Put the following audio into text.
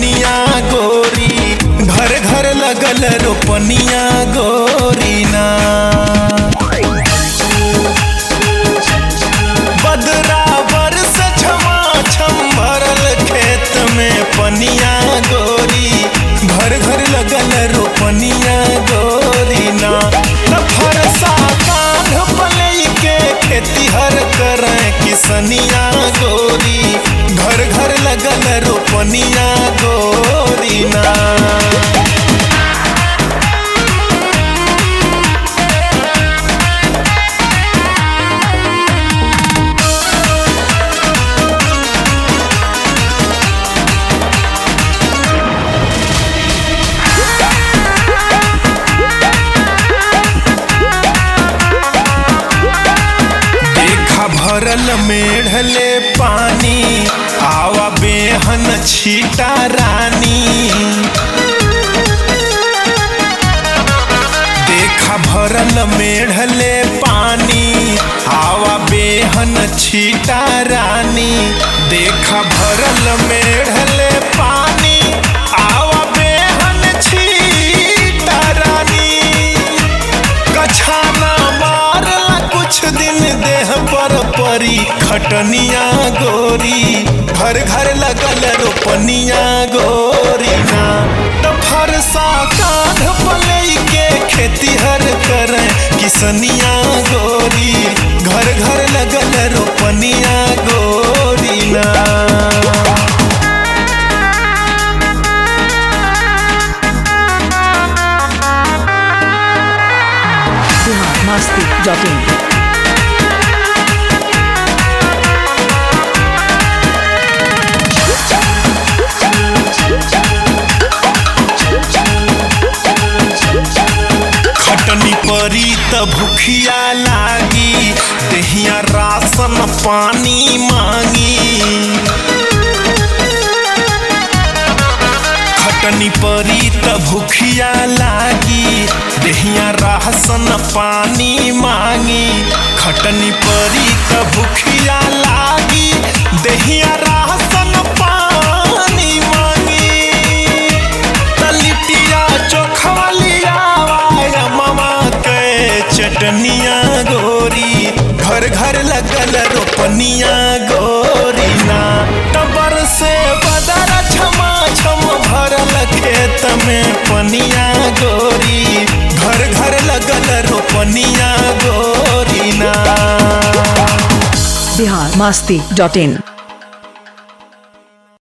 किसनिया गोरी, घर घर लगल रोपनिया गोरी ना। बदरा बरस छमाछम भरल खेत में पनिया गोरी, घर घर लगल रोपनिया गोरी ना। फरसा कांध पलई के खेती हर करें किसनिया गोरी, घर घर लगल रोपनिया गोरी ना। भरल मेढ़ले पानी, आवा बेहन छीटा रानी। देखा भरल मेढ़ले पानी, आवा बेहन छीटा रानी। देखा भरल मेढ़ले पानी, आवा बेहन छीटा रानी। कछाना मारला कुछ दिन देह पर परी खटनिया गोरी, घर घर लगल रोपनिया गोरी ना। तो फरसा कांध पलई के खेती हर करें किसनिया गोरी, घर घर लगल रोपनिया गोरी ना। biharmasti.in खटनी परी त भूखिया लागी, देहिया राशन पानी मांगी। खटनी परी त भूखिया लागी, देहिया राशन पानी मांगी। खटनी परी त भूखिया लागी, देहिया राशन पानी मांगी। तलिटिया चोखवा लिया मामा के चटनिया गोरी, घर घर लगल रोपनिया गोरी ना। टबर से बदर छमा छम भरल खेत में पनिया गोरी, घर घर लगल रोपनिया गोरी ना। biharmasti.in